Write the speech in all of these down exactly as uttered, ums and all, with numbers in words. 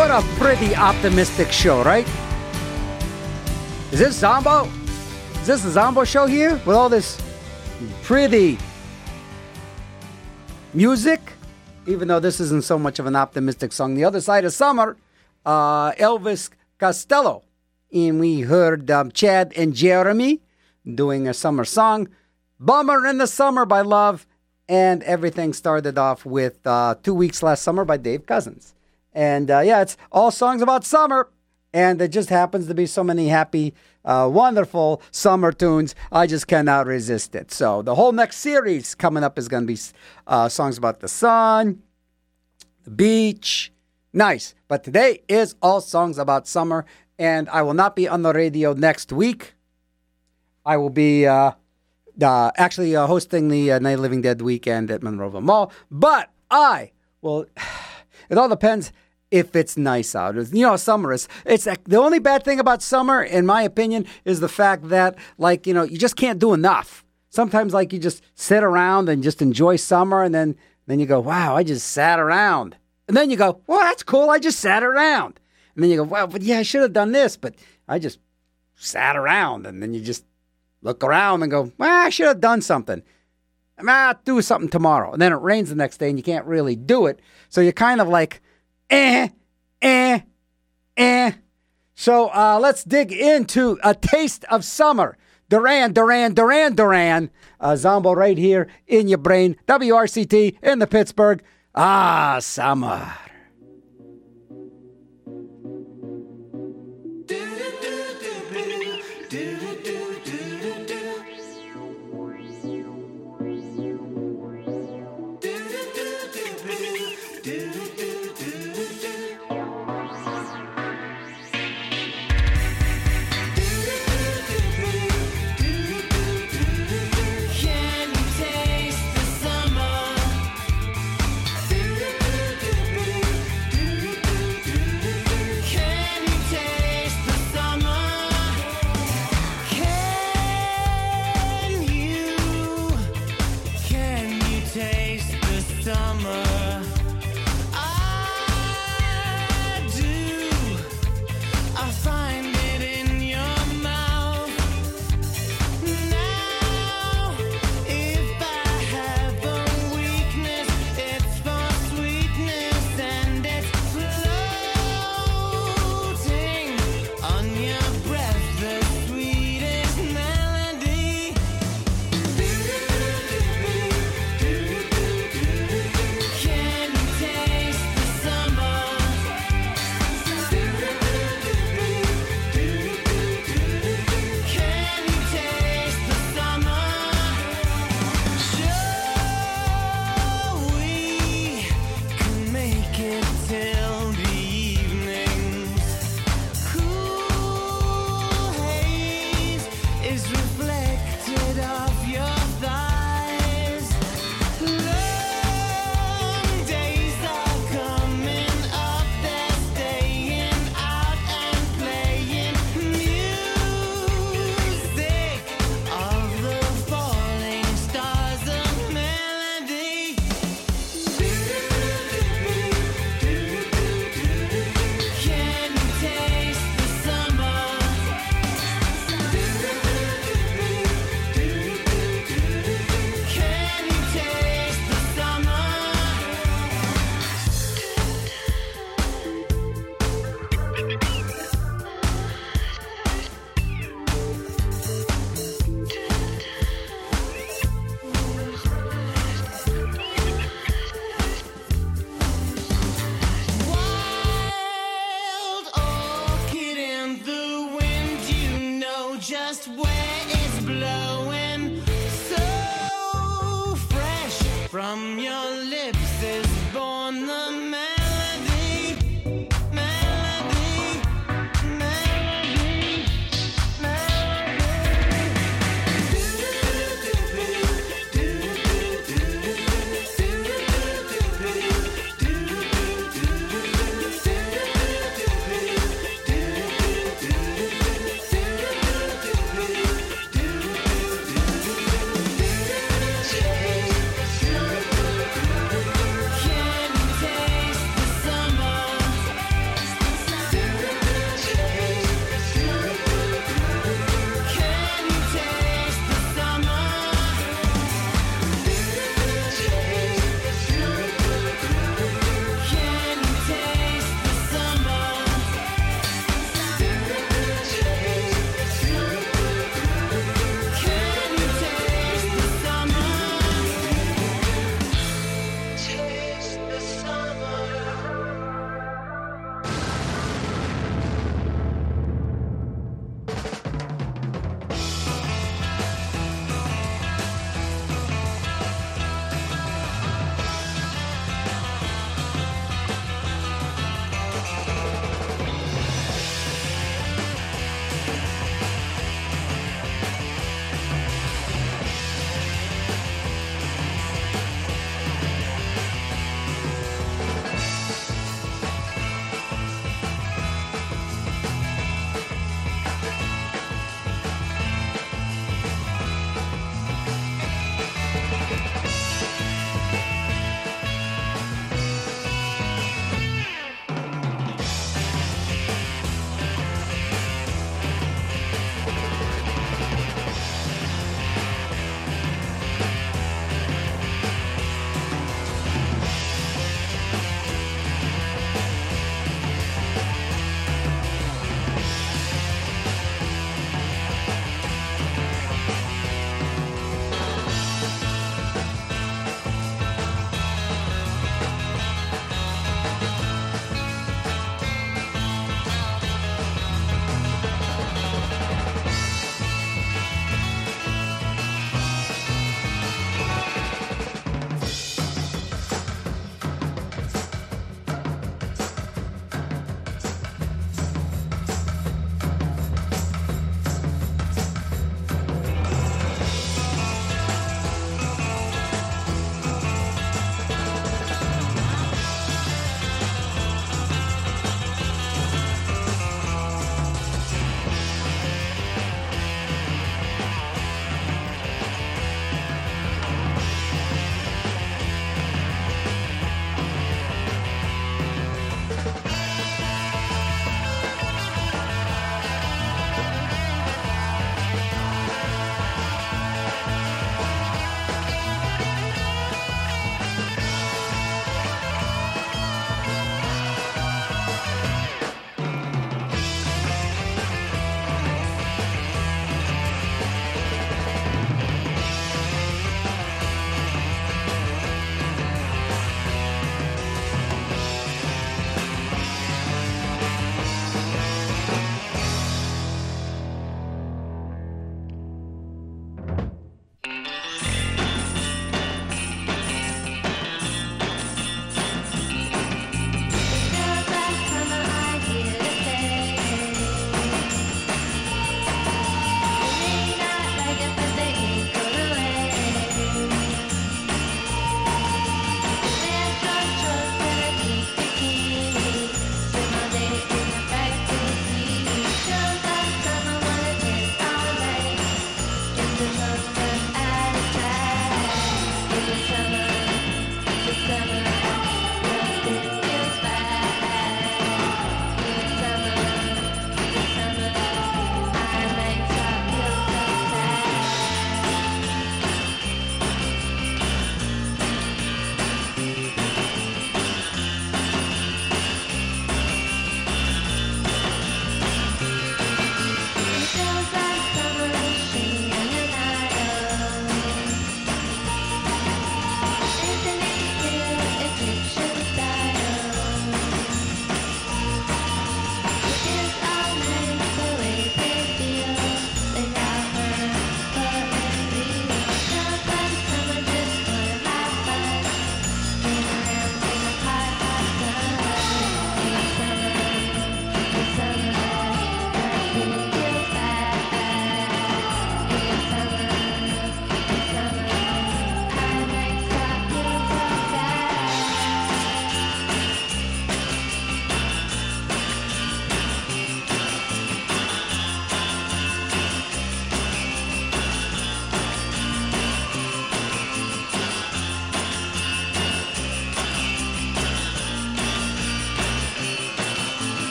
What a pretty optimistic show, right? Is this Zombo? Is this the Zombo show here? With all this pretty music? Even though this isn't so much of an optimistic song. The Other Side of Summer, uh, Elvis Costello. And we heard um, Chad and Jeremy doing a summer song. Bummer in the Summer by Love. And everything started off with uh, Two Weeks Last Summer by Dave Cousins. And uh, yeah, it's all songs about summer. And it just happens to be so many happy, uh, wonderful summer tunes. I just cannot resist it. So the whole next series coming up is going to be uh, songs about the sun, the beach. Nice. But today is all songs about summer. And I will not be on the radio next week. I will be uh, uh, actually uh, hosting the uh, Night of the Living Dead weekend at Monroeville Mall. But I will... It all depends if it's nice out. You know, summer is, it's like, the only bad thing about summer, in my opinion, is the fact that, like, you know, you just can't do enough. Sometimes, like, you just sit around and just enjoy summer, and then, then you go, wow, I just sat around. And then you go, well, that's cool, I just sat around. And then you go, well, but yeah, I should have done this, but I just sat around. And then you just look around and go, well, I should have done something. Ah, do something tomorrow. And then it rains the next day and you can't really do it. So you're kind of like, eh, eh, eh. So uh, let's dig into a taste of summer. Duran, Duran, Duran, Duran. Uh, Zombo right here in your brain. W R C T in the Pittsburgh. Ah, summer.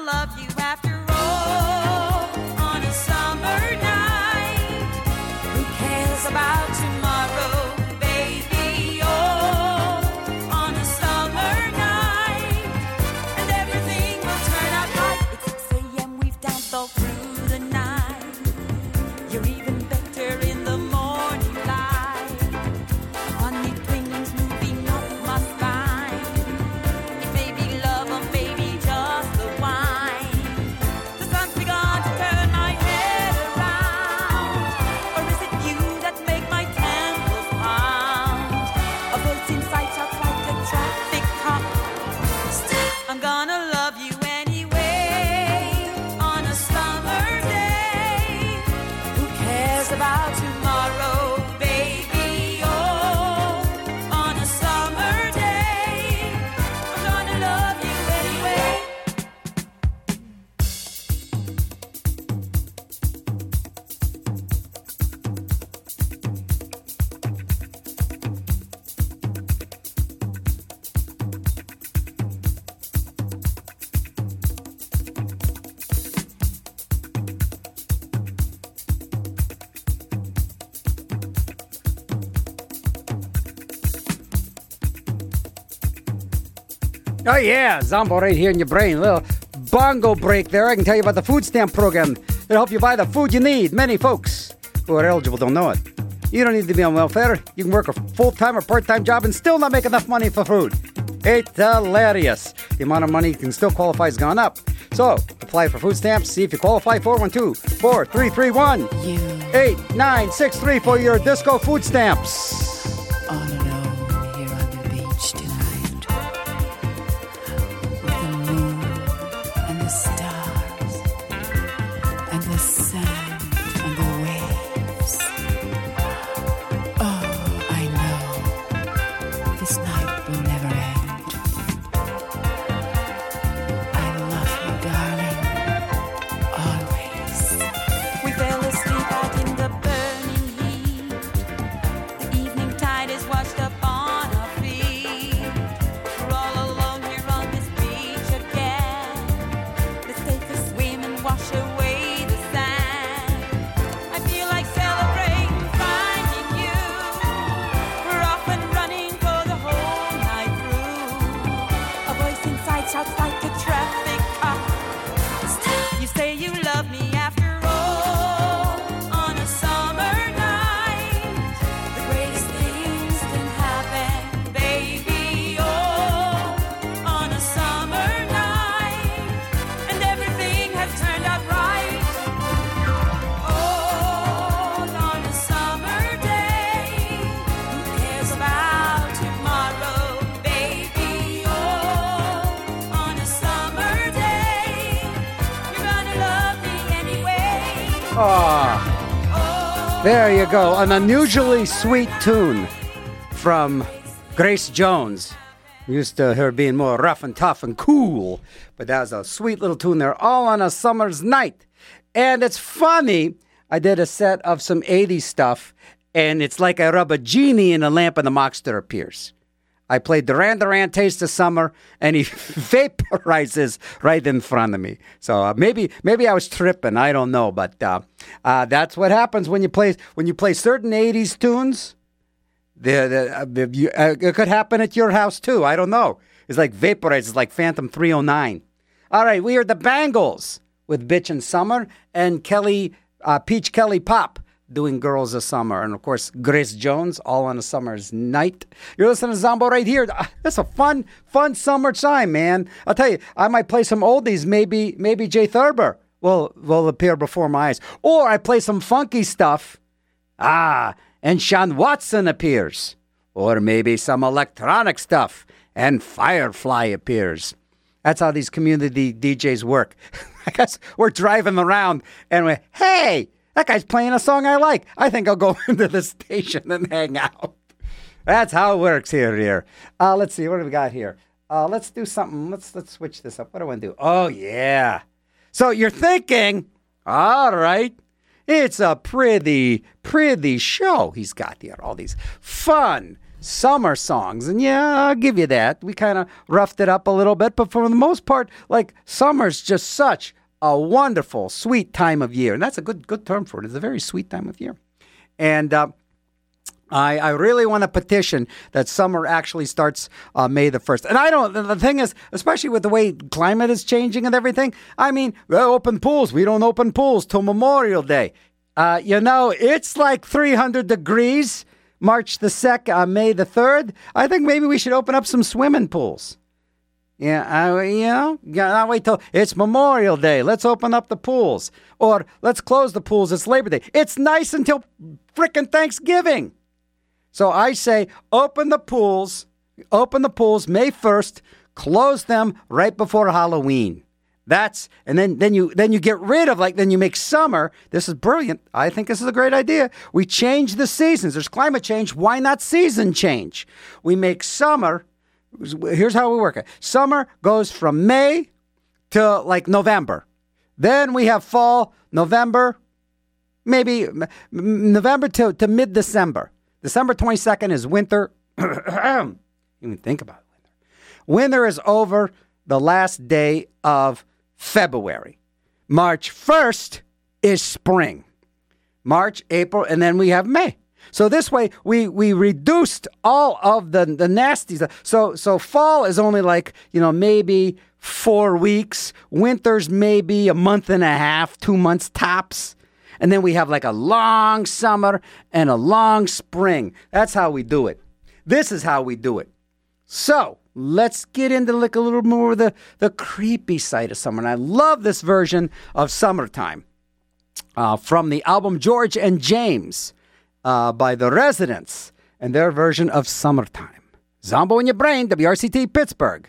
love you after all on a summer night. Who cares about tomorrow, baby? Oh, on a summer night, and everything will turn out right. It's six a.m. we've danced all through the night. You're even better in the morning light. Funny twins moving up my spine. It may be love or maybe just the wine. The sun's begun to turn my head around. Or is it you that make my temples pound? A voice inside shouts like a traffic cop. Still, I'm gonna love you anyway on a summer day. Who cares about tomorrow, baby? Oh, on a summer day, I'm gonna love you anyway. Oh, yeah, Zombo right here in your brain. A little bongo break there. I can tell you about the food stamp program. It'll help you buy the food you need. Many folks who are eligible don't know it. You don't need to be on welfare. You can work a full-time or part-time job and still not make enough money for food. It's hilarious. The amount of money you can still qualify has gone up. So, apply for food stamps. See if you qualify. four one two, four three three one, eight nine six three for your disco food stamps. All alone here on the beach tonight, with the moon and the stars and the sand and the waves. Oh, I know this night will never end. I love you, darling, always. We fell asleep out in the burning heat. The evening tide is washed up on our feet. We're all alone here on this beach again. Let's take a swim and wash away the sand. I feel like celebrating finding you. We're off and running for the whole night through. A voice inside shouts like a traffic cop. Still, you say you love me after all on a summer night. The greatest things can happen, baby. Oh, on a summer night, and everything has turned out right. Oh, on a summer day, who cares about tomorrow, baby? Oh, on a summer day, you're gonna love me anyway. Ah, there you go. An unusually sweet tune from Grace Jones. Used to her being more rough and tough and cool, but that was a sweet little tune there, all on a summer's night. And it's funny, I did a set of some eighties stuff, and it's like I rub a genie in a lamp and the Mockster appears. I played Duran Duran, Taste of Summer, and he vaporizes right in front of me. So uh, maybe maybe I was tripping, I don't know, but uh, uh, that's what happens when you play when you play certain eighties tunes. The, the, uh, the, you, uh, it could happen at your house too. I don't know. It's like vaporizes, like Phantom three oh nine. All right, we are the Bangles with Bitch and Summer, and Kelly uh, Peach Kelly Pop doing Girls of Summer, and of course Grace Jones, all on a summer's night. You're listening to Zombo right here. Ah, That's a fun, fun summer time, man. I'll tell you, I might play some oldies. Maybe, maybe Jay Thurber will will appear before my eyes, or I play some funky stuff. Ah. And Sean Watson appears. Or maybe some electronic stuff, and Firefly appears. That's how these community D Js work. I guess we're driving around, and we're, hey, that guy's playing a song I like. I think I'll go into the station and hang out. That's how it works here. Here. Uh, let's see, what do we got here? Uh, let's do something. Let's, let's switch this up. What do I want to do? Oh, yeah. So you're thinking, all right. It's a pretty, pretty show he's got here. All these fun summer songs. And yeah, I'll give you that. We kind of roughed it up a little bit, but for the most part, like, summer's just such a wonderful, sweet time of year. And that's a good good term for it. It's a very sweet time of year. And uh, I, I really want to petition that summer actually starts uh, May the first. And I don't, the thing is, especially with the way climate is changing and everything, I mean, well, open pools. We don't open pools till Memorial Day. Uh, you know, it's like three hundred degrees March the second, uh, May the third. I think maybe we should open up some swimming pools. Yeah, I, you know, yeah, I'll wait till it's Memorial Day. Let's open up the pools. Or let's close the pools. It's Labor Day. It's nice until frickin' Thanksgiving. So I say open the pools, open the pools May first, close them right before Halloween. That's, and then, then you then you get rid of, like, then you make summer. This is brilliant. I think this is a great idea. We change the seasons. There's climate change. Why not season change? We make summer. Here's how we work it. Summer goes from May to like November. Then we have fall, November, maybe November to, to mid-December. December twenty-second is winter. Even think about winter. Winter is over the last day of February. March first is spring. March, April, and then we have May. So this way, we we reduced all of the, the nasties. So so fall is only like, you know, maybe four weeks. Winter's maybe a month and a half, two months tops. And then we have like a long summer and a long spring. That's how we do it. This is how we do it. So let's get into like a little more of the, the creepy side of summer. And I love this version of Summertime uh, from the album George and James uh, by The Residents and their version of Summertime. Zombo in your brain, W R C T Pittsburgh.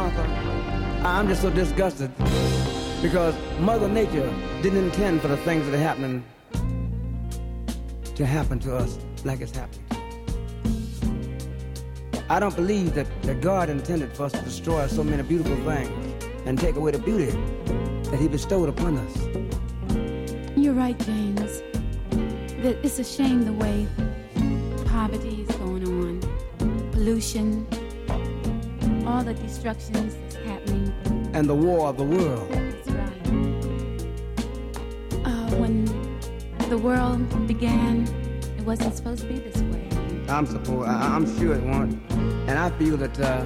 Martha, I'm just so disgusted because Mother Nature didn't intend for the things that are happening to happen to us like it's happening. I don't believe that, that God intended for us to destroy so many beautiful things and take away the beauty that He bestowed upon us. You're right, James. That it's a shame the way poverty is going on, pollution, all the destructions that's happening. And the war of the world. That's right. Uh, when the world began, it wasn't supposed to be this way. I'm supposed, I, I'm sure it won't. And I feel that uh,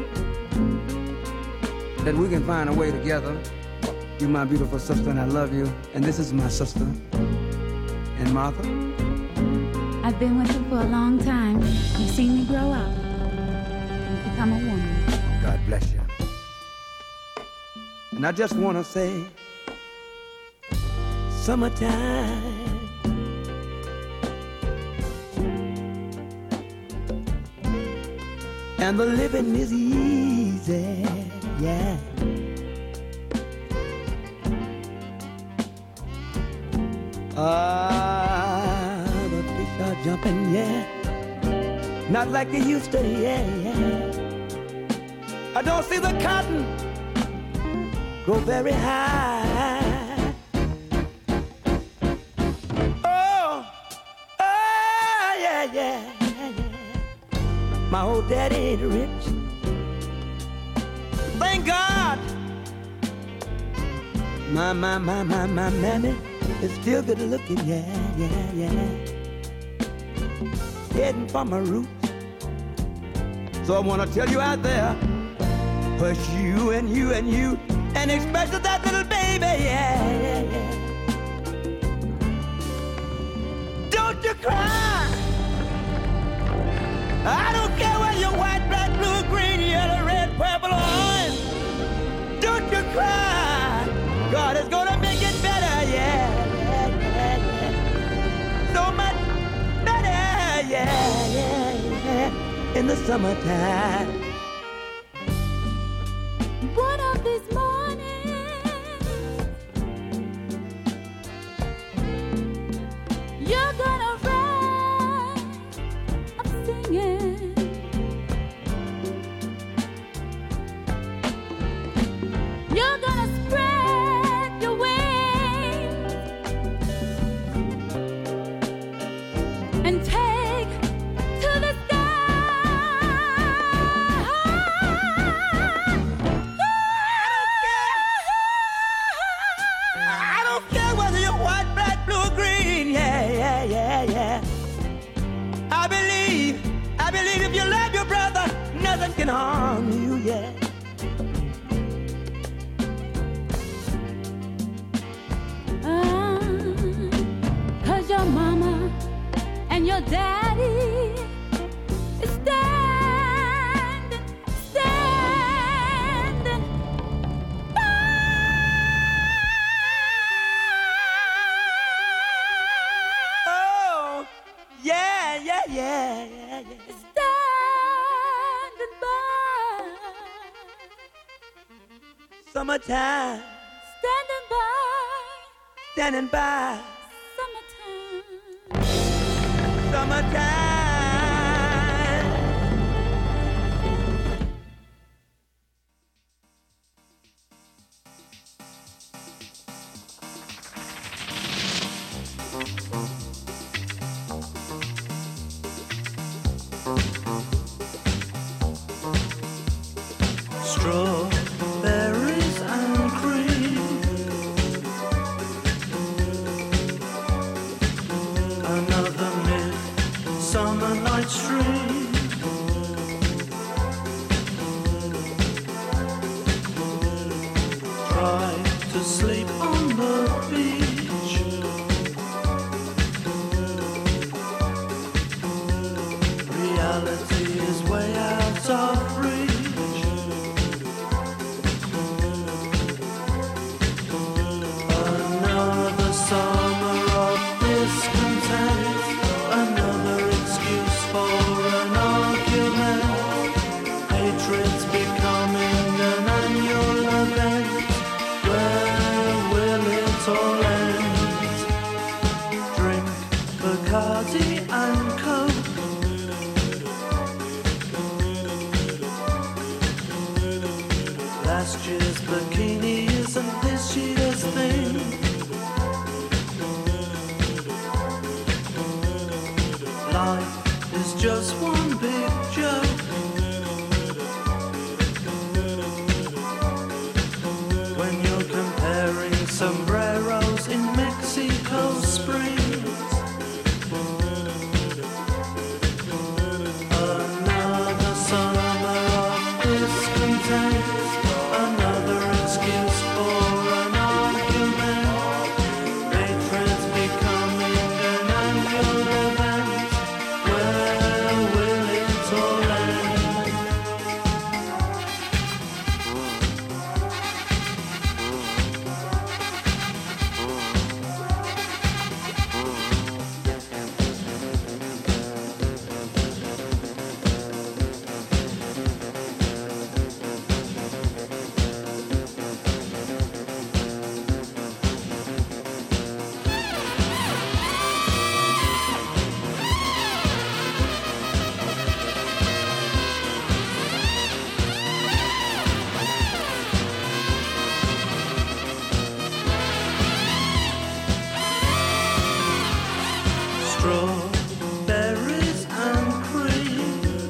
that we can find a way together. You're my beautiful sister, and I love you. And this is my sister. And Martha? I've been with you for a long time. You've seen me grow up and become a woman. God bless you. And I just want to say, summertime. And the living is easy, yeah. Ah, the fish are jumping, yeah. Not like they used to, yeah, yeah. I don't see the cotton grow very high. Oh, oh, yeah, yeah. My old daddy ain't rich. Thank God. My, my, my, my, my mammy is still good looking, yeah, yeah, yeah. Heading for my roots. So I want to tell you out there, push you and you and you, and especially that little baby, yeah, yeah, yeah. Don't you cry. I don't care whether you're white, black, blue, green, yellow, red, purple, or orange. Don't you cry. God is gonna make it better, yeah, yeah, yeah, yeah. So much better, yeah, yeah, yeah. In the summertime. One of these mornings, you're gonna rise up singing. You're gonna spread your wings and take to the Can harm you, yeah. Uh, Cause your mama and your daddy is standing, standing by. Oh, yeah, yeah, yeah, yeah, yeah. Summertime. Standing by. Standing by. Summertime. Summertime. Strawberries and cream, another midsummer night's dream. Try to sleep on the beach, reality is way out of reach. Summer of discontent, another excuse for an argument. Hatred's becoming an Last year's bikini isn't this year's thing. Life is just one big joke. When you're comparing sombreros in Mexico Springs. Another summer of discontent. Another excuse for an argument. Patrons becoming an annual event. Where will it all end? Strawberries and cream.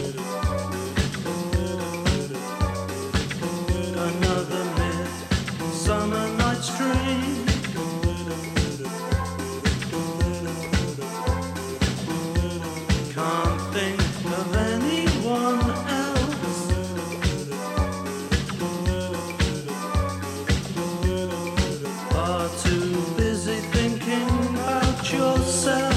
Another midsummer night's dream. Can't think of anyone else. Far too busy thinking about yourself.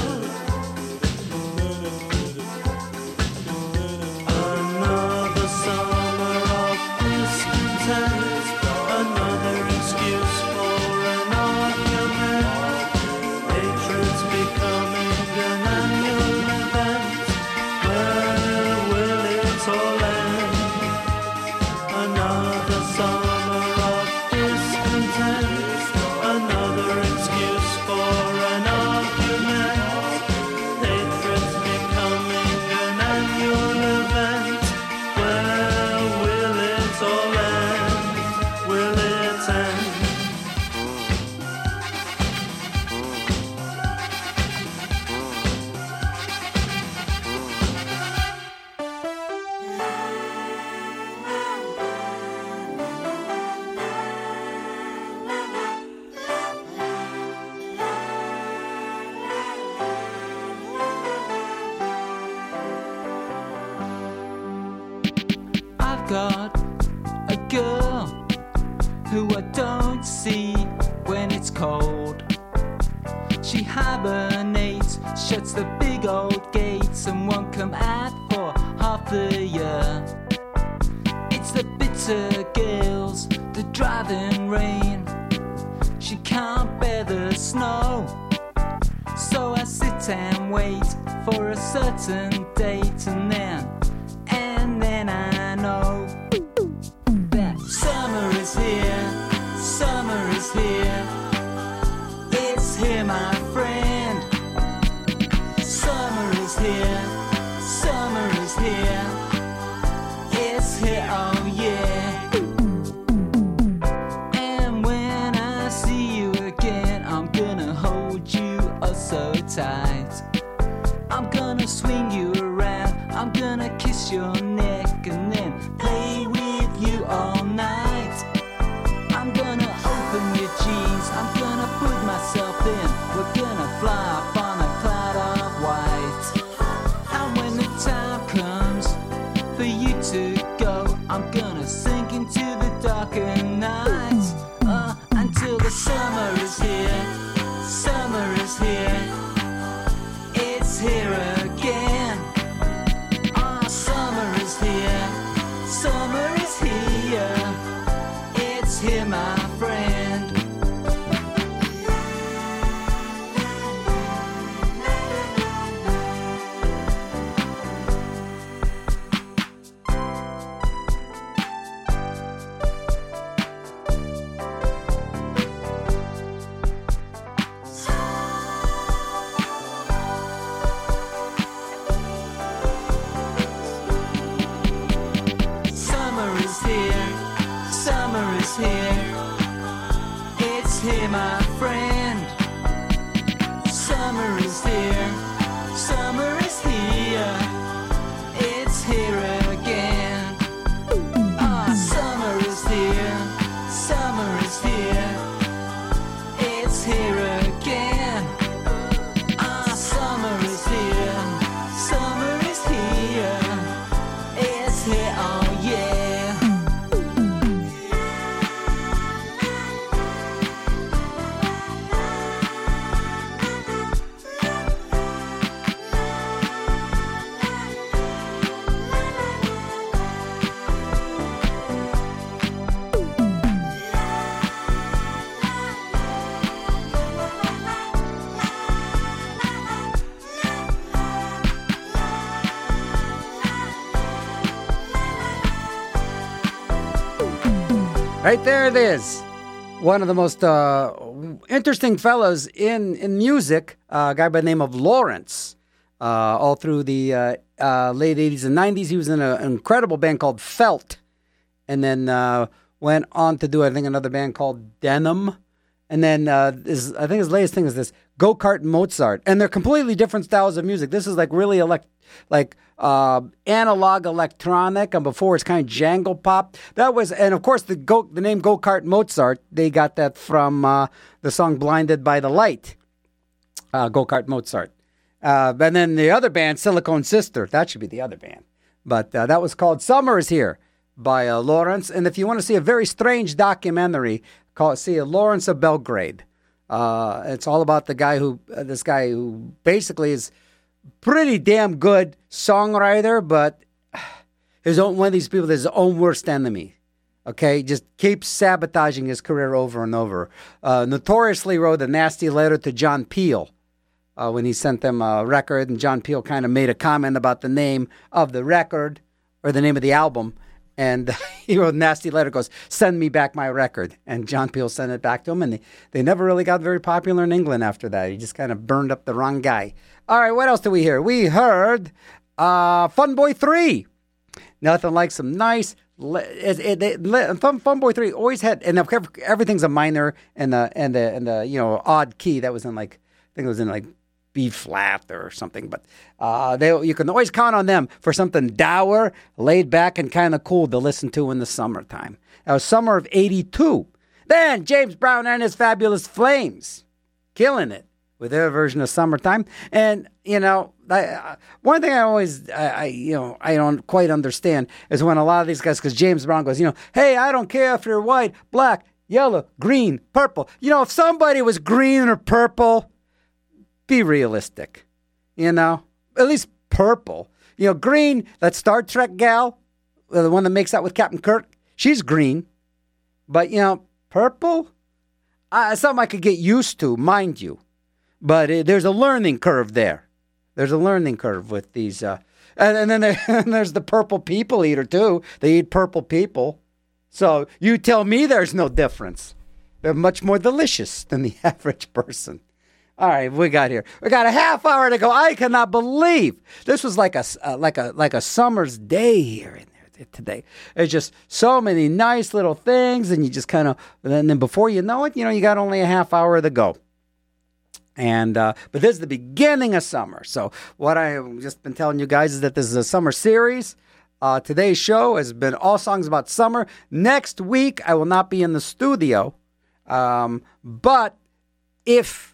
Another summer of discontent. Another excuse for an argument. Patrons becoming an annual event. Where will it all end? Another summer of discontent. Another excuse for an argument. Patrons becoming an annual event. Where will it all end? Will it end? I've got a girl who I don't see when it's cold. She hibernates, shuts the big old gates, and won't come out for half the year. It's the bitter gales, the driving rain. She can't bear the snow. So I sit and wait for a certain date, and then, and then I know that summer is here, summer is here. It's here, my friend. Summer is here, summer is here. It's here, oh yeah. And when I see you again, I'm gonna hold you oh so tight. I'm gonna swing you around, I'm gonna is here. It's here, my friend. Summer is here. Summer is here. It's here again. Ah, summer is here. Summer is here. It's here again. Ah, summer is here. Summer is here. It's here, oh yeah. Right there it is. One of the most uh, interesting fellows in, in music, uh, a guy by the name of Lawrence. Uh, all through the uh, uh, late eighties and nineties, he was in a, an incredible band called Felt. And then uh, went on to do, I think, another band called Denim. And then uh, his, I think his latest thing is this, Go-Kart Mozart. And they're completely different styles of music. This is like really elect, like uh, analog electronic, and before it's kind of jangle pop. That was, and of course the go, the name Go-Kart Mozart, they got that from uh, the song Blinded by the Light, uh, Go-Kart Mozart. Uh, and then the other band, Silicone Sister, that should be the other band. But uh, that was called Summer is Here by uh, Lawrence. And if you want to see a very strange documentary, call it, see a Lawrence of Belgrade. Uh, it's all about the guy who, uh, this guy who basically is pretty damn good songwriter, but his own, one of these people that's his own worst enemy. Okay, just keeps sabotaging his career over and over. Uh, notoriously wrote a nasty letter to John Peel uh, when he sent them a record, and John Peel kind of made a comment about the name of the record or the name of the album. And he wrote a nasty letter, goes, send me back my record. And John Peel sent it back to him, and they, they never really got very popular in England after that. He just kind of burned up the wrong guy. All right, what else did we hear? We heard uh, Fun Boy three. Nothing like some nice... It, it, it, Fun, Fun Boy three always had... And everything's a minor and the, and the, and the you know, odd key. That was in like... I think it was in like B flat or something, but uh, they you can always count on them for something dour, laid back, and kind of cool to listen to in the summertime. That was summer of eighty-two. Then James Brown and his Fabulous Flames, killing it with their version of Summertime. And you know, I, uh, one thing I always, I, I you know, I don't quite understand is when a lot of these guys, because James Brown goes, you know, hey, I don't care if you're white, black, yellow, green, purple. You know, if somebody was green or purple, be realistic, you know, at least purple. You know, green, that Star Trek gal, the one that makes out with Captain Kirk, she's green. But, you know, purple, uh, something I could get used to, mind you. But uh, there's a learning curve there. There's a learning curve with these. Uh, and, and then there, and there's the purple people eater, too. They eat purple people. So you tell me there's no difference. They're much more delicious than the average person. All right, we got here. We got a half hour to go. I cannot believe this was like a uh, like a like a summer's day here in there today. There's just so many nice little things, and you just kind of and then before you know it, you know, you got only a half hour to go. And uh, but this is the beginning of summer. So what I've just been telling you guys is that this is a summer series. Uh, today's show has been all songs about summer. Next week I will not be in the studio, um, but if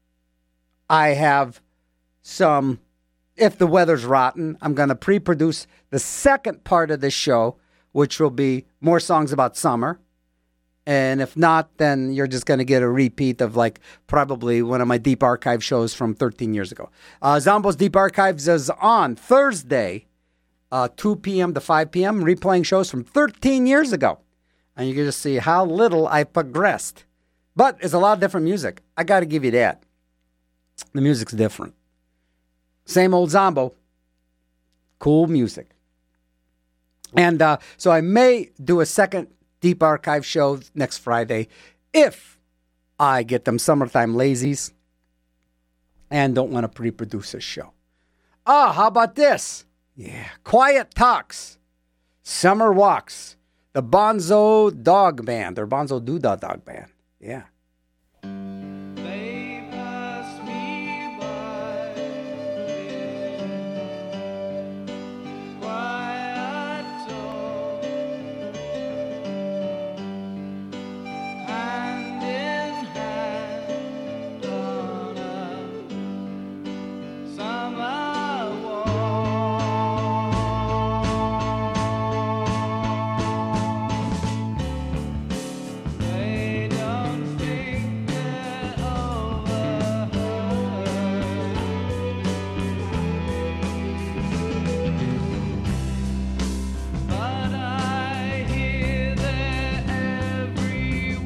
I have some, if the weather's rotten, I'm going to pre-produce the second part of this show, which will be more songs about summer. And if not, then you're just going to get a repeat of like probably one of my Deep Archive shows from thirteen years ago. Uh, Zombo's Deep Archives is on Thursday, uh, two p.m. to five p.m., replaying shows from thirteen years ago. And you can just see how little I've progressed. But it's a lot of different music. I got to give you that. The music's different. Same old Zombo. Cool music. And uh, so I may do a second Deep Archive show next Friday if I get them summertime lazies and don't want to pre-produce a show. Ah, how about this? Yeah. Quiet Talks. Summer Walks. the Bonzo Dog Band, or Bonzo Doodah Dog Band. Yeah. They pass me by in quiet tone, hand in hand on a summer walk. They don't think they're overheard, but I hear their every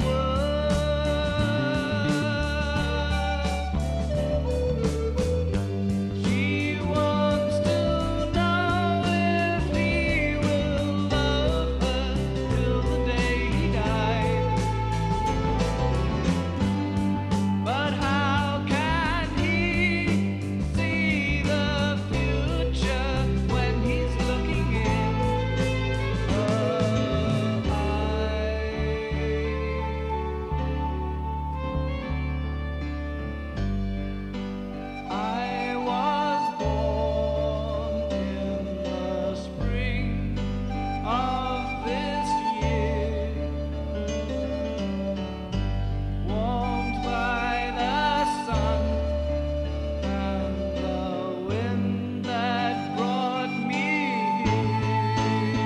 word. She wants to know if he will love her till the day he dies. But how can he see the future when he's looking in her eyes? I was born in the spring of this year, warmed by the sun and the wind that brought me here.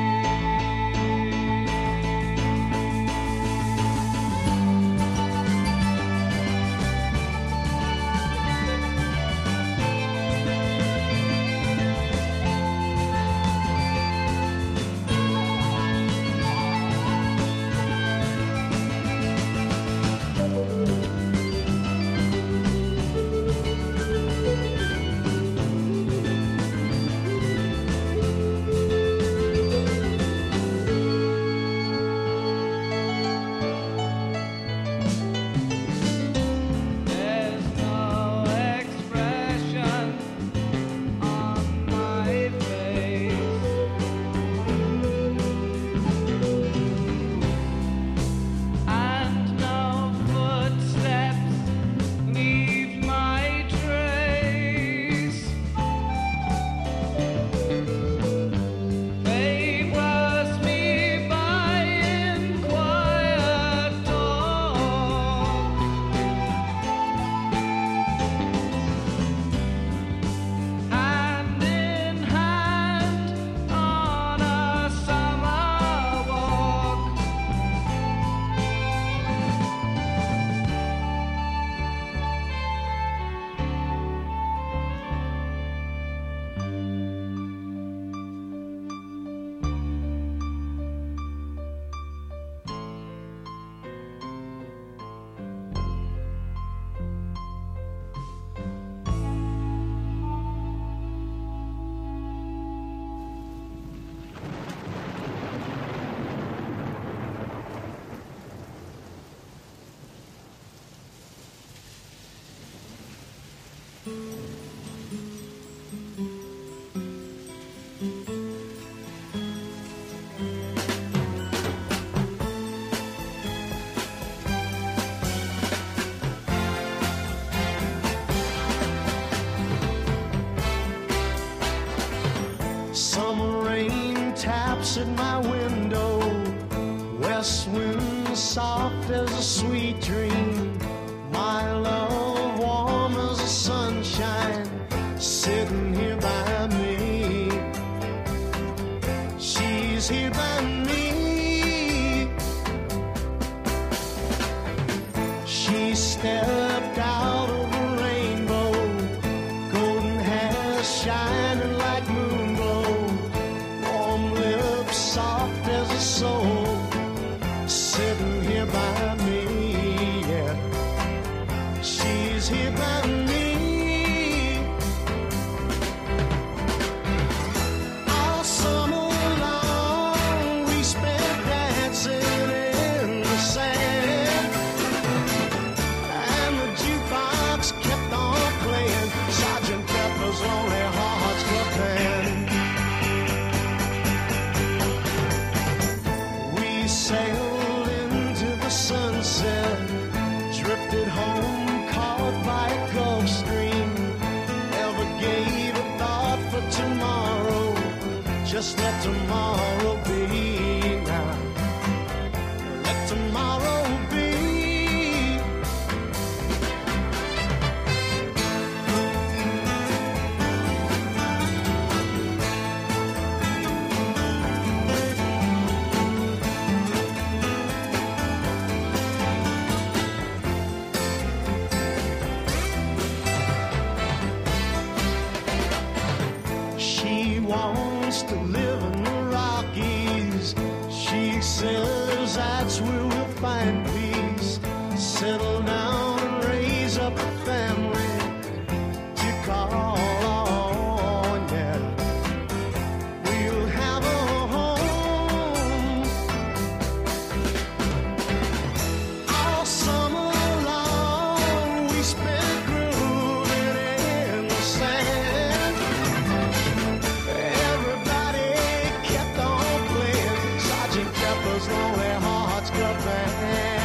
There's no expression on my face, and no footsteps leave my trace. They pass me by in quiet talk, hand in hand on a summer walk. Summer rain taps at my window, west wind soft as a sweet dream. My love warm as the sunshine, sitting here by me. She's here by me. She stepped out of the rainbow, golden hair shining like moon glow, warm lips soft as a soul, sitting here by me. Yeah, she's here by me. All summer long we spent dancing in the sand, and the jukebox kept on playing Sergeant Pepper's Lonely Hearts Club Band. We Just let tomorrow be now. Let tomorrow be. She wants to live in the Rockies. She says that's where we'll find peace. Settle down and raise up a family to call on, yeah. We'll have a home all summer long. We spent grooving in the sand. Everybody kept on playing Sergeant Pepper's Lonely Hearts Club Band.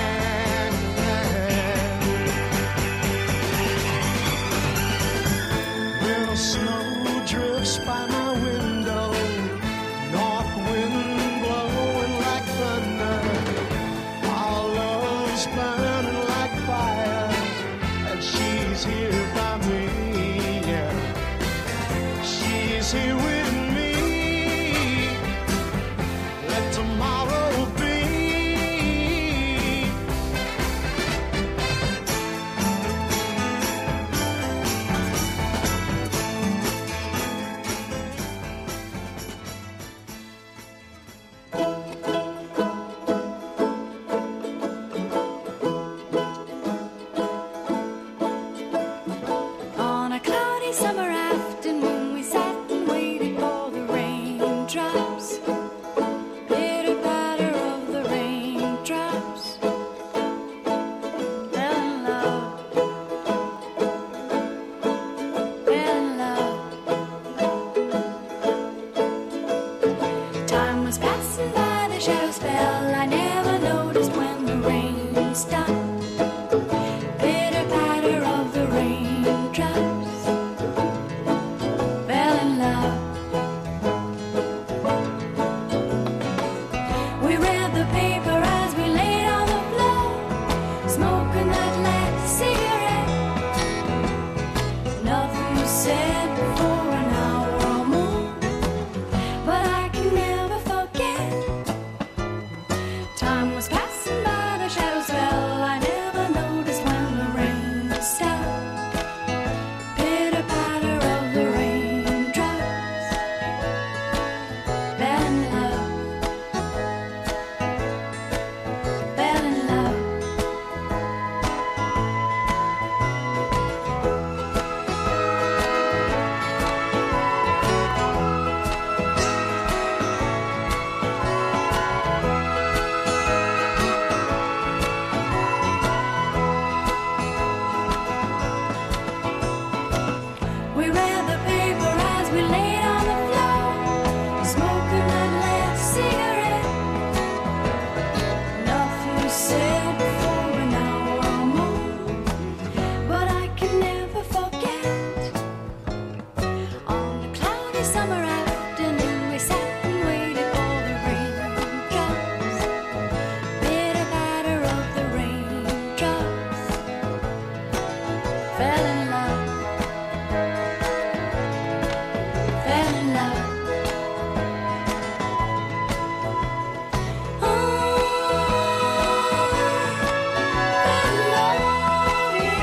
When the snow drifts by my window, north wind blowing like thunder, our love's burning like fire, and she's here by me, yeah. She's here with me. Let tomorrow be. On a cloudy summer afternoon, we sat and waited for the raindrops. Pitter patter of the raindrops. Fell in love. Fell in love. Time was passing by, the shadows fell. I never noticed when the rain stopped. Pitter patter of the raindrops. Fell in love. We read the paper as we laid on the floor, smoking that last cigarette. Nothing was said for an hour or more, but I can never forget. Time was passing by, the shadows fell. I never noticed when the rain stopped. Pitter patter of the raindrops. Fell in love. Fell in love. We read the paper as we laid on the floor, smoking that last cigarette. Nothing was said for an hour or more, but I can never forget. On the cloudy summer afternoon, we sat and waited for the raindrops. Pitter patter of the raindrops. Fell in love. Fell in love. Oh, fell in love, yeah.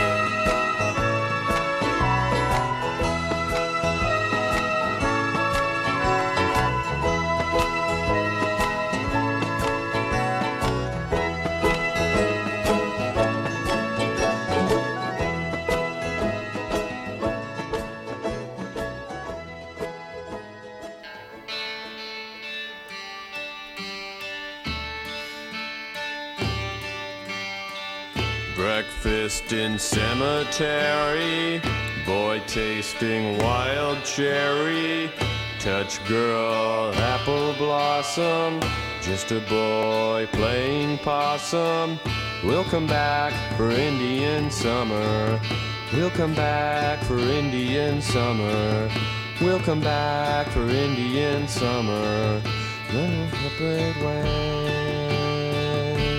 Breakfast in cemetery, boy tasting wild cherry, touch girl apple blossom, just a boy playing possum. We'll come back for Indian summer. We'll come back for Indian summer. We'll come back for Indian summer. Then we'll separate ways.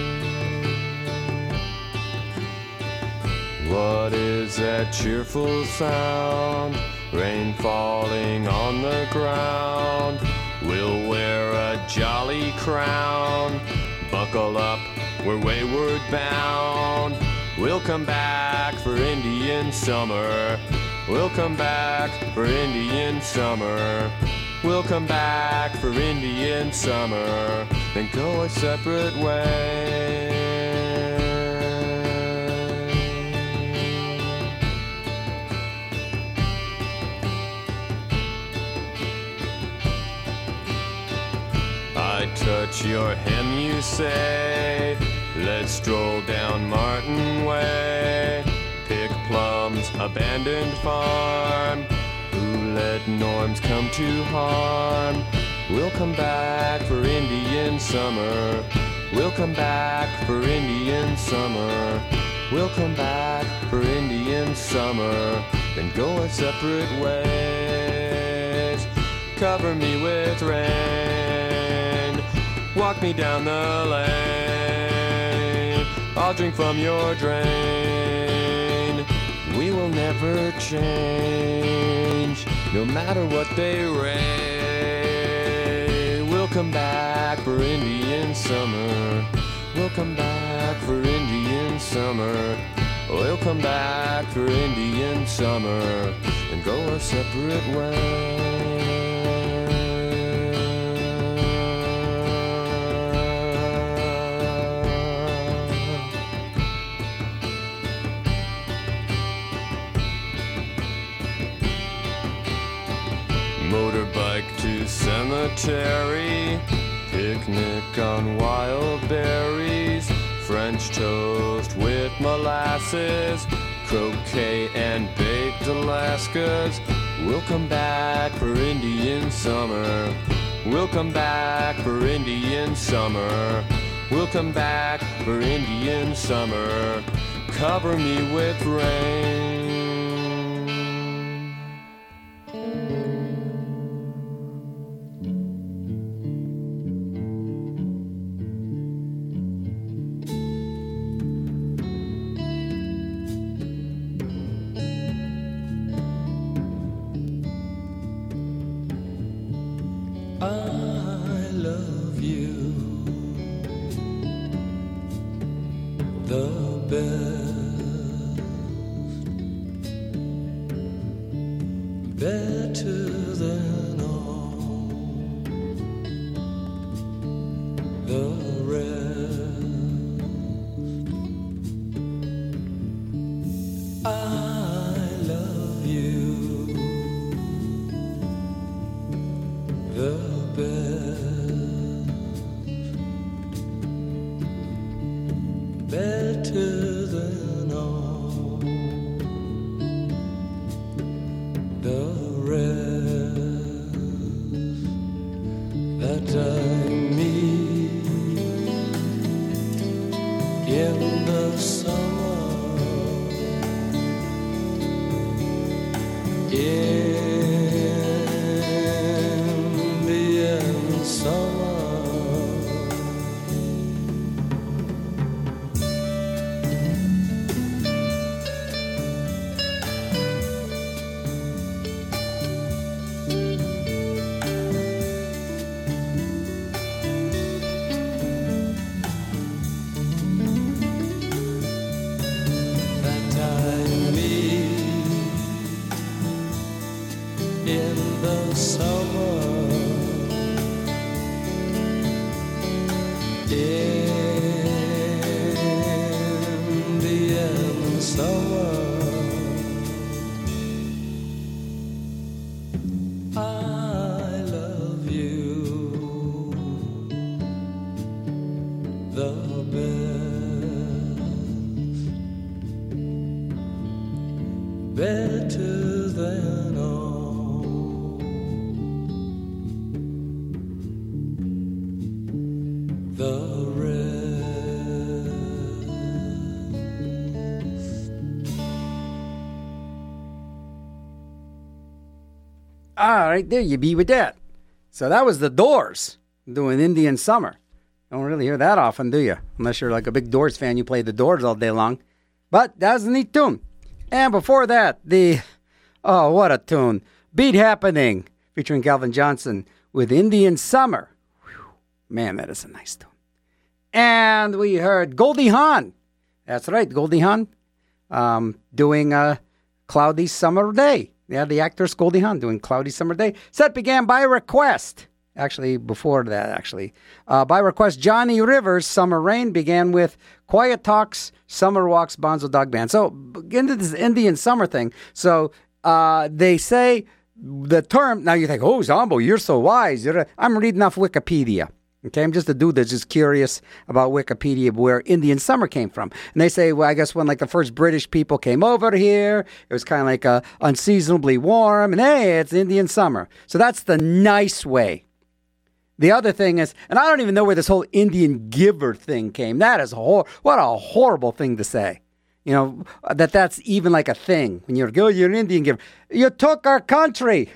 What is that cheerful sound? Rain falling on the ground. We'll wear a jolly crown. Buckle up, we're wayward bound. We'll come back for Indian summer. We'll come back for Indian summer. We'll come back for Indian summer. Then go our separate ways. I touch your hem, you say. Let's stroll down Martin Way. Pick plums, abandoned farm. Who let norms come to harm? We'll come back for Indian summer. We'll come back for Indian summer. We'll come back for Indian summer. Then go our separate ways. Cover me with rain. Walk me down the lane. I'll drink from your drain. We will never change, no matter what they rain. We'll come back for Indian summer. We'll come back for Indian summer. We'll come back for Indian summer and go our separate ways. Motorbike to cemetery, picnic on wild berries, French toast with molasses, croquet and baked Alaskas. We'll come back for Indian summer. We'll come back for Indian summer. We'll come back for Indian summer. Cover me with rain. I love you the best, better than all the rest. I love you the best, better than all the rest that I meet in the summer, Indian summer. That I meet in the summer, Indian summer. I love you the best, better than all the rest. All right, there you be with that. So that was the Doors doing Indian Summer. Don't really hear that often, do you? Unless you're like a big Doors fan, you play the Doors all day long. But that's a neat tune. And before that, the, oh, what a tune. Beat Happening, featuring Calvin Johnson with Indian Summer. Whew. Man, that is a nice tune. And we heard Goldie Hawn. That's right, Goldie Hawn um, doing a Cloudy Summer Day. Yeah, the actress Goldie Hawn doing Cloudy Summer Day. Set began by request. Actually, before that, actually. Uh, by request, Johnny Rivers' Summer Rain began with Quiet Talks, Summer Walks, Bonzo Dog Band. So, into this Indian summer thing. So, uh, they say the term, now you think, oh, Zombo, you're so wise. You're a, I'm reading off Wikipedia. Okay, I'm just a dude that's just curious about Wikipedia, where Indian summer came from. And they say, well, I guess when like the first British people came over here, it was kind of like uh, unseasonably warm, and hey, it's Indian summer. So that's the nice way. The other thing is, and I don't even know where this whole Indian giver thing came. That is hor- what a horrible thing to say. You know, that that's even like a thing. When you're, oh, you're an Indian giver. You took our country.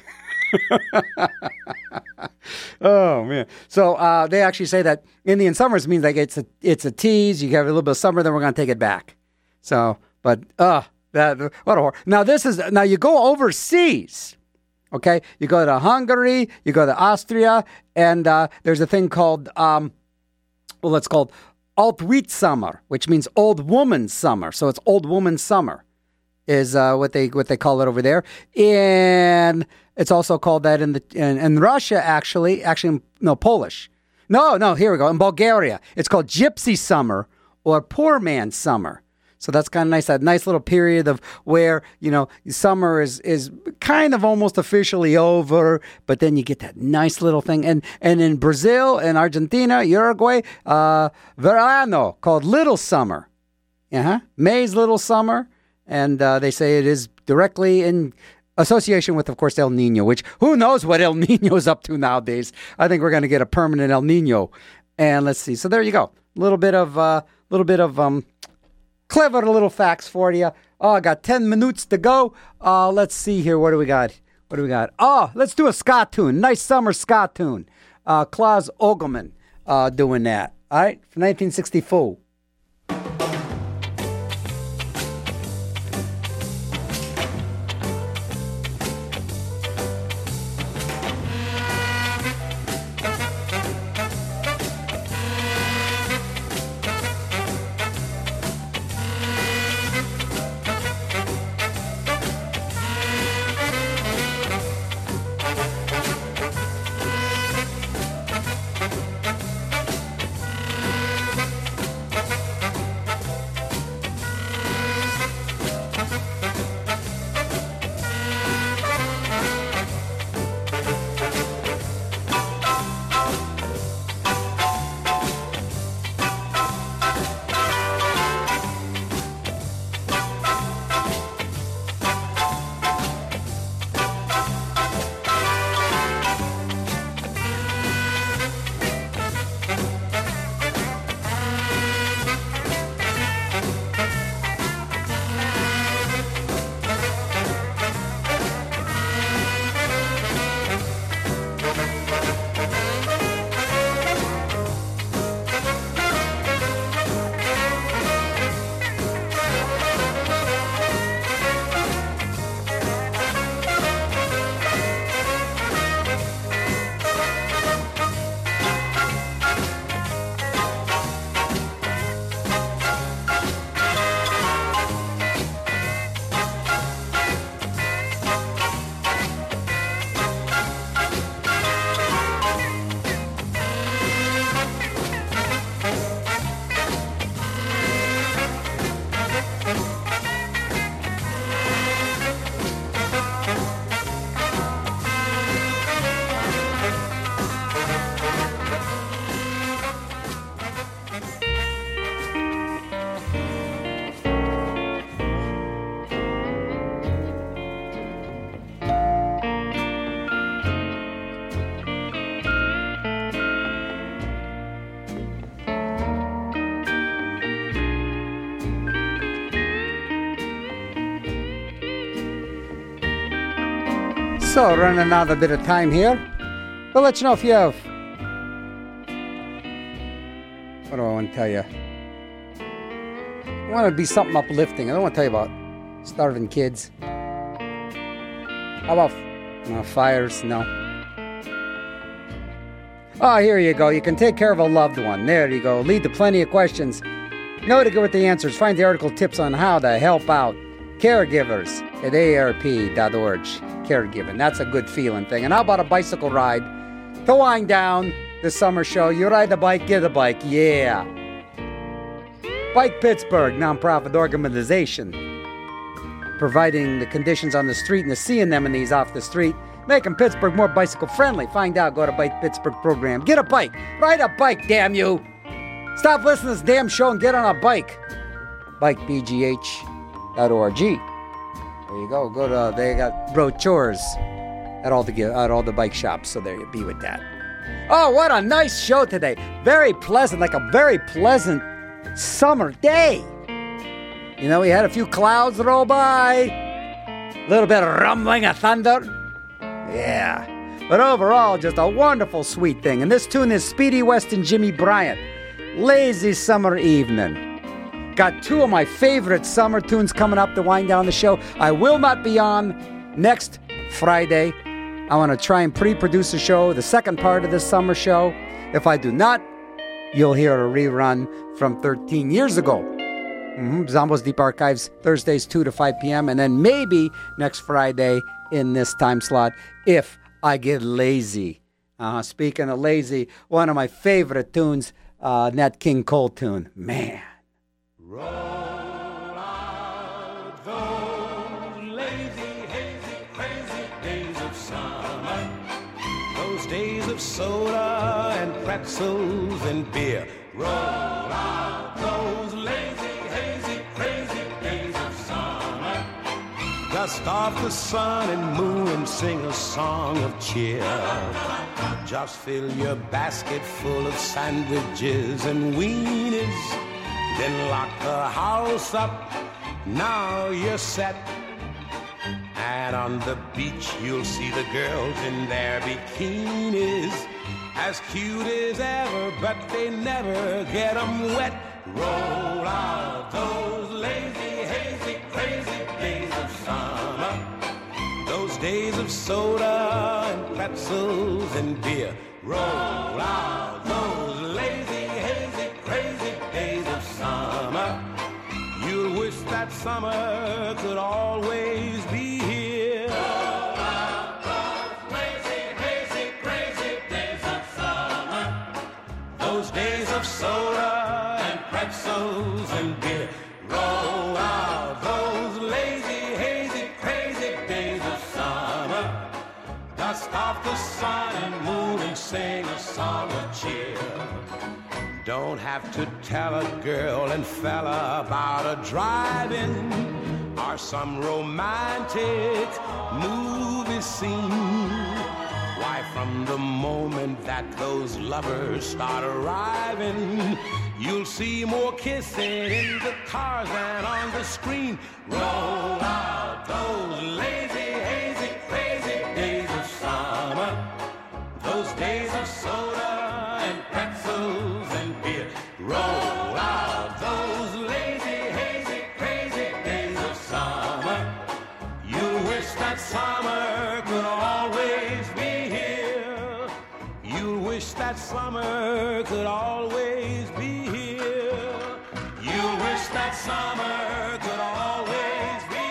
Oh man! So uh, they actually say that Indian summers means like it's a it's a tease. You have a little bit of summer, then we're going to take it back. So, but uh that what a horror. Now this is now you go overseas. Okay, you go to Hungary, you go to Austria, and uh, there's a thing called um, well, it's called Alt-Wheat Summer, which means old woman summer. So it's old woman summer. Is uh, what they what they call it over there, and it's also called that in the in, in Russia. Actually, actually, no Polish. No, no. Here we go. In Bulgaria, it's called Gypsy Summer or Poor Man Summer. So that's kind of nice. That nice little period of where you know summer is is kind of almost officially over, but then you get that nice little thing. And and in Brazil and Argentina, Uruguay, uh, Verano called Little Summer. Uh huh. May's Little Summer. And uh, they say it is directly in association with, of course, El Nino, which who knows what El Nino is up to nowadays. I think we're going to get a permanent El Nino. And let's see. So there you go. A little bit of, uh, little bit of um, clever little facts for you. Oh, I got ten minutes to go. Uh, let's see here. What do we got? What do we got? Oh, let's do a ska tune. Nice summer ska tune. Uh, Klaus Ogelman uh, doing that. All right, from nineteen sixty-four. So, running out a bit of time here. We'll let you know if you have... What do I want to tell you? I want to be something uplifting. I don't want to tell you about starving kids. How about uh, fires? No. Oh, here you go. You can take care of a loved one. There you go. Lead to plenty of questions. Know to go with the answers. Find the article tips on how to help out caregivers at A R P dot org. Caregiving. That's a good feeling thing. And how about a bicycle ride to wind down the summer show? You ride the bike, get a bike. Yeah. Bike Pittsburgh, nonprofit organization, providing the conditions on the street and the seeing them in these off the street, making Pittsburgh more bicycle friendly. Find out, go to Bike Pittsburgh program. Get a bike. Ride a bike, damn you. Stop listening to this damn show and get on a bike. bike b g h dot org. There you go. Go to, they got brochures at all the, at all the bike shops, so there you be with that. Oh, what a nice show today. Very pleasant, like a very pleasant summer day. You know, we had a few clouds roll by, a little bit of rumbling of thunder. Yeah. But overall, just a wonderful, sweet thing. And this tune is Speedy West and Jimmy Bryant. Lazy Summer Evening. Got two of my favorite summer tunes coming up to wind down the show. I will not be on next Friday. I want to try and pre-produce a show, the second part of this summer show. If I do not, you'll hear a rerun from thirteen years ago. Mm-hmm. Zombo's Deep Archives, Thursdays two to five p.m. And then maybe next Friday in this time slot, if I get lazy. Uh, speaking of lazy, one of my favorite tunes, uh, Nat King Cole tune. Man. Roll out those lazy, hazy, crazy days of summer. Those days of soda and pretzels and beer. Roll out those lazy, hazy, crazy days of summer. Dust off the sun and moon and sing a song of cheer. Just fill your basket full of sandwiches and weenies. Then lock the house up, now you're set. And on the beach you'll see the girls in their bikinis, as cute as ever, but they never get 'em wet. Roll out those lazy, hazy, crazy days of summer. Those days of soda and pretzels and beer. Roll out those lazy, hazy, crazy days of summer. You'll wish that summer could always be here. Roll out those lazy, hazy, crazy days of summer. Those days of soda and pretzels and beer. Roll out those lazy, hazy, crazy days of summer. Dust off the sun and moon and sing a song of cheer. Don't have to tell a girl and fella about a drive-in or some romantic movie scene. Why, from the moment that those lovers start arriving, you'll see more kissing in the cars than on the screen. Roll out those lazy, hazy, crazy days of summer. Those days of soda and pretzels and beer. Roll out those lazy, hazy, crazy days of summer. You wish that summer could always be here. You wish that summer could always be here. You wish that summer could always be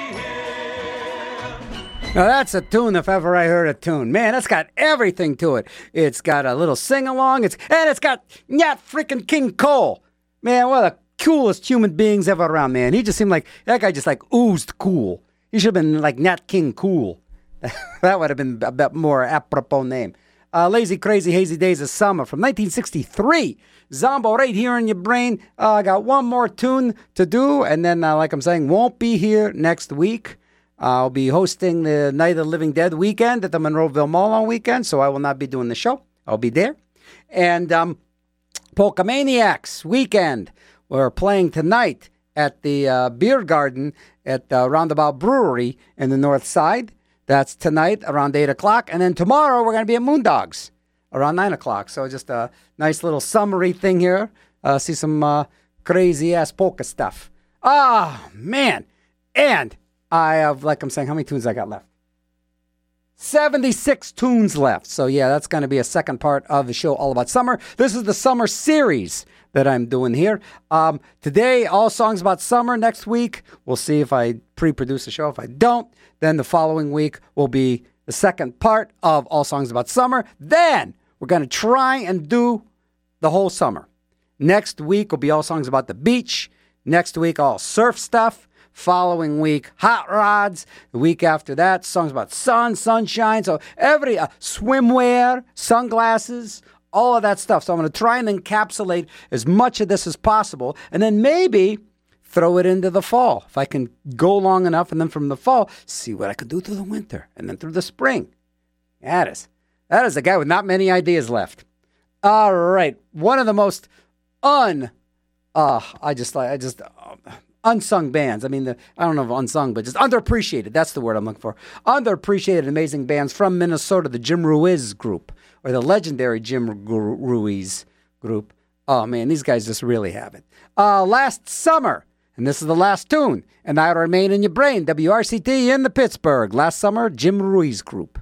here. Now that's a tune if ever I heard a tune. Man, that's got everything to it. It's got a little sing-along, It's and it's got Nat freaking King Cole. Man, one of the coolest human beings ever around, man. He just seemed like, that guy just like oozed cool. He should have been like Nat King Cool. That would have been a bit more apropos name. Uh, Lazy, Crazy, Hazy Days of Summer from nineteen sixty-three. Zombo right here in your brain. Uh, I got one more tune to do, and then, uh, like I'm saying, won't be here next week. I'll be hosting the Night of the Living Dead weekend at the Monroeville Mall on weekend, so I will not be doing the show. I'll be there. And um, Polka Maniacs weekend. We're playing tonight at the uh, Beer Garden at the Roundabout Brewery in the North Side. That's tonight around eight o'clock. And then tomorrow we're going to be at Moondogs around nine o'clock. So just a nice little summary thing here. Uh, see some uh, crazy-ass polka stuff. Ah, man. And I have, like I'm saying, how many tunes I got left? seventy-six tunes left. So, yeah, that's going to be a second part of the show all about summer. This is the summer series that I'm doing here. Um, today, all songs about summer. Next week, we'll see if I pre-produce the show. If I don't, then the following week will be the second part of all songs about summer. Then we're going to try and do the whole summer. Next week will be all songs about the beach. Next week, all surf stuff. Following week, hot rods. The week after that, songs about sun, sunshine. So every uh, swimwear, sunglasses, all of that stuff. So I'm going to try and encapsulate as much of this as possible. And then maybe throw it into the fall. If I can go long enough, and then from the fall, see what I can do through the winter. And then through the spring. That is, that is a guy with not many ideas left. All right. One of the most un... Uh, I just like, I just... Uh, unsung bands. I mean, the, I don't know if unsung, but just underappreciated. That's the word I'm looking for. Underappreciated, amazing bands from Minnesota, the Jim Ruiz group, or the legendary Jim Ruiz group. Oh, man, these guys just really have it. Uh, last summer, and this is the last tune, and I Remain in Your Brain, W R C T in the Pittsburgh. Last summer, Jim Ruiz group.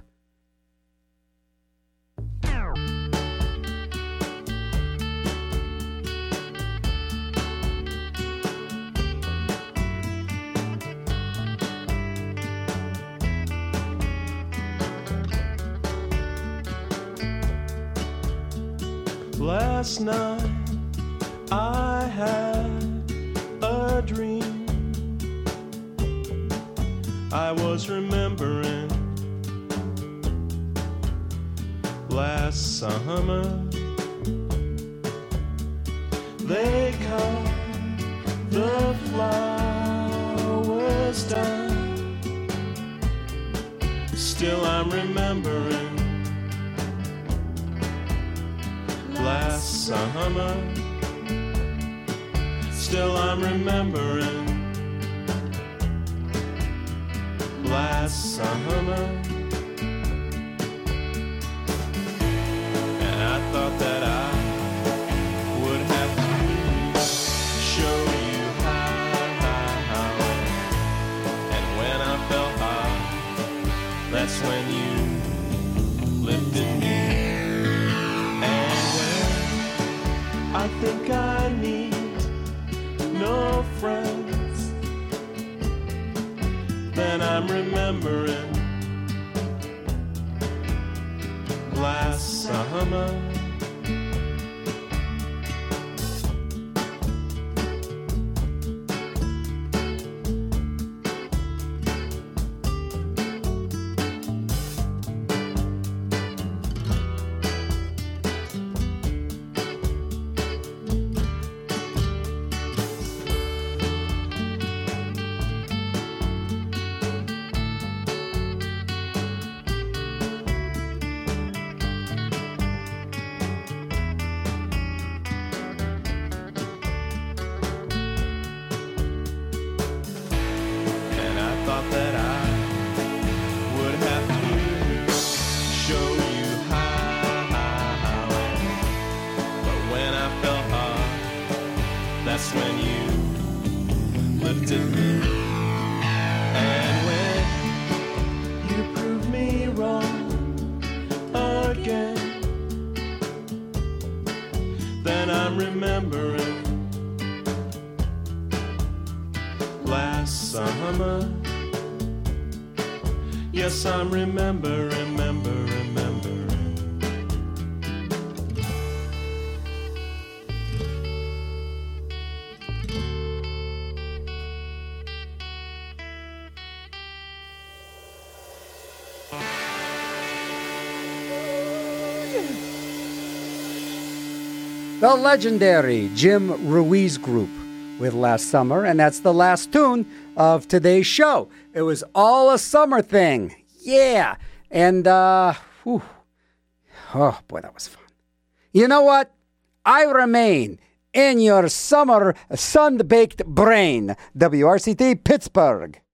Last night I had a dream. I was remembering last summer. They cut the flowers down. Still I'm remembering last summer. Still I'm remembering last summer. And I thought that I would have to show you how. And when I felt high, that's when you lifted me. I think I need no friends. Then I'm remembering last summer. Yes, I'm remember, remember, remembering. The legendary Jim Ruiz group with Last Summer, and that's the last tune of today's show. It was all a summer thing. Yeah. And, uh, whew. Oh, boy, that was fun. You know what? I remain in your summer sun-baked brain. W R C T Pittsburgh.